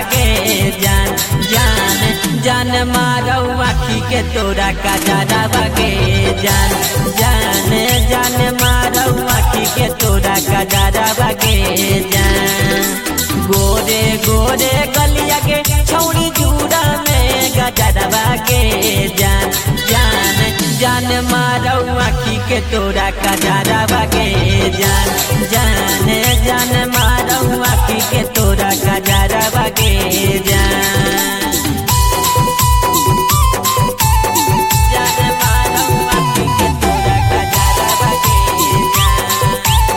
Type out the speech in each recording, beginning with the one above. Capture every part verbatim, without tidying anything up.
बागे जान जान जान मारो आखी के तोरा कजरा बागे जान जान जान मारो आखी के तोरा कजरा बागे जान गोरे गोरे गलिया के छौड़ी जूड़ा में गजरा बागे जान जान जान मारो आखी के तोरा कजरा बागे जान जान जान मारो आखी के तोरा कजरा बागे जान जान मारो आखी के तोरा कजरा बागे जान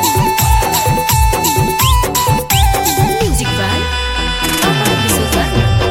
Music by Amar D'Souza.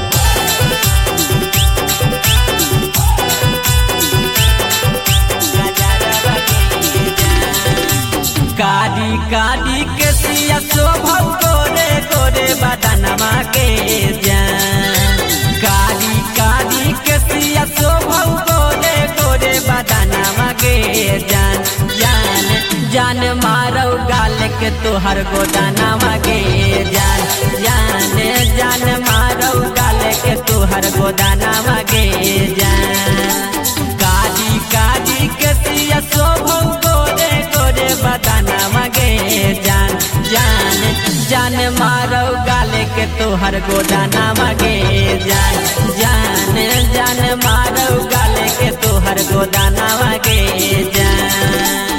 Kali Kali के सिया शोभा गोरे गोरे बदनमा के जान काली काली के सिया शोभा गोरे गोरे बदनमा के जान जान जान मारो गाल के तोहर गोदानमा के जान जान जान मारो गाल के तोहर गोदानमा के जान काली काली के सिया शोभा गोरे गोरे बदनमा के जान जान जान मारो गाले के तोहर गोदानमा के जान जान जान मारो गाले के तोहर गोदानमा के जान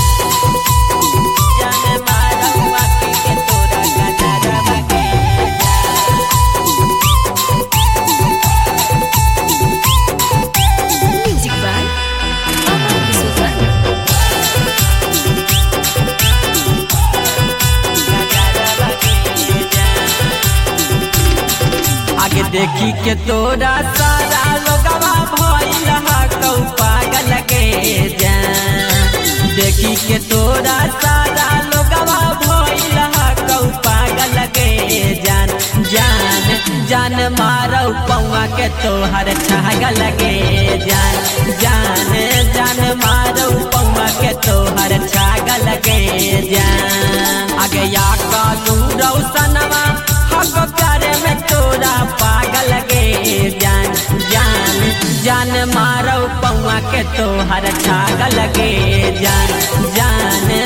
जान मारो आखी के तोरा कजरा के Music by Amar D'Souza. आगे देखी के तोरा सारा लोगवा भइल हकौ पागल के जान देखी के तोरा सारा लोगवा भइल हकौ पागल के जान जान जान मारो पौआ के तोहर छागल के जान जान जान मारो पौआ के तोहर छागल के जान आगे या कालू रौसनवा हक करे में तोरा पागल के जान जान जान मारो पौआ के तोहर छागल के जान जान